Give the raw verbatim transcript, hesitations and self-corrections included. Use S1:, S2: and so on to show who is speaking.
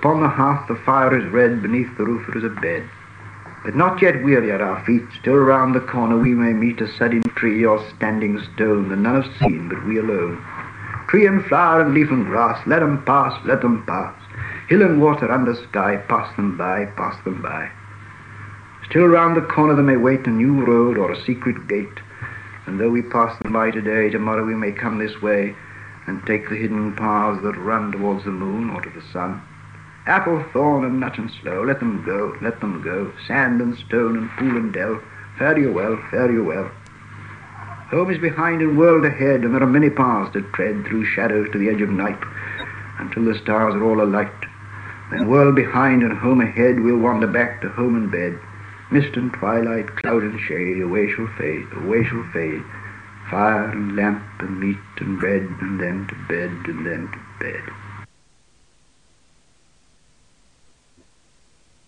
S1: Upon the hearth the fire is red, beneath the roof there is a bed. But not yet weary are our feet, still round the corner we may meet a sudden tree or standing stone that none have seen but we alone. Tree and flower and leaf and grass, let them pass, let them pass. Hill and water under sky, pass them by, pass them by. Still round the corner there may wait a new road or a secret gate, and though we pass them by today, tomorrow we may come this way and take the hidden paths that run towards the moon or to the sun. Apple, thorn, and nut and sloe, let them go, let them go. Sand and stone and pool and dell, fare you well, fare you well. Home is behind and world ahead, and there are many paths to tread through shadows to the edge of night, until the stars are all alight. Then world behind and home ahead, we'll wander back to home and bed. Mist and twilight, cloud and shade, away shall fade, away shall fade. Fire and lamp and meat and bread, and then to bed, and then to bed.